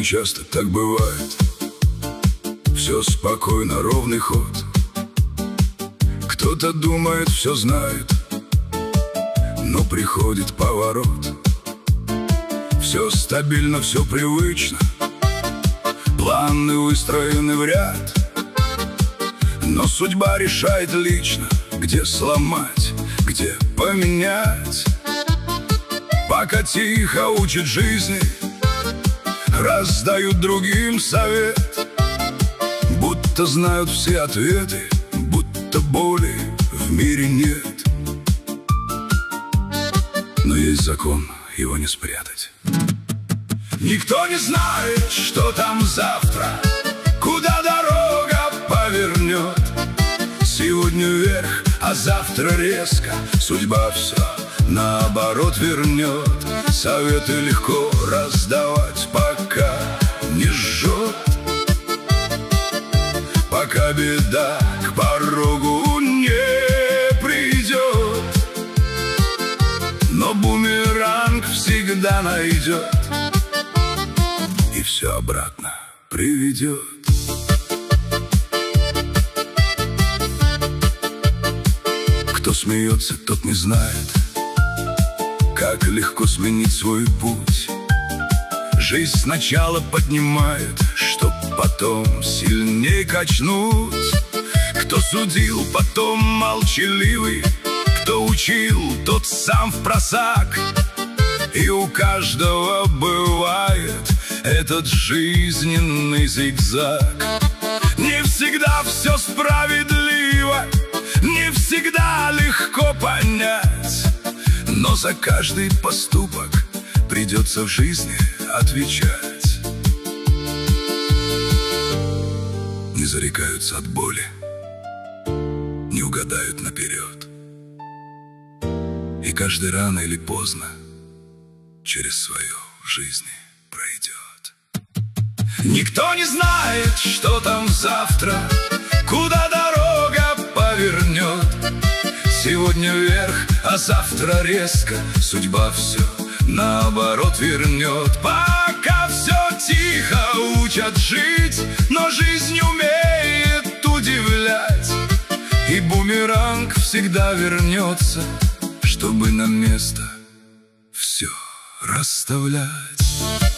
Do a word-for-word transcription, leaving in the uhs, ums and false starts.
часто так бывает. Все спокойно, ровный ход. Кто-то думает, все знает, но приходит поворот. Все стабильно, все привычно, планы выстроены в ряд, но судьба решает лично, где сломать, где поменять. Пока тихо учат жизни, раздают другим совет, будто знают все ответы, будто боли в мире нет. Но есть закон, его не спрятать. Никто не знает, что там завтра, куда дорога повернет. Сегодня вверх, а завтра резко судьба все наоборот вернет. Советы легко раздавать, пока не жжет, пока беда к порогу не придет. Но бумеранг всегда найдет и все обратно приведет. Кто смеется, тот не знает, как легко сменить свой путь. Жизнь сначала поднимает, чтоб потом сильней качнуть. Кто судил, потом молчаливый, кто учил, тот сам впросак. И у каждого бывает этот жизненный зигзаг. Не всегда все справедливо, не всегда легко понять, но за каждый поступок придется в жизни отвечать. Не зарекаются от боли, не угадают наперед, и каждый рано или поздно через свою жизнь пройдет. Никто не знает, что там завтра, куда дорога повернет. Сегодня вверх, а завтра резко судьба все наоборот вернет. Пока все тихо учат жить, но жизнь умеет удивлять, и бумеранг всегда вернется, чтобы на место все расставлять.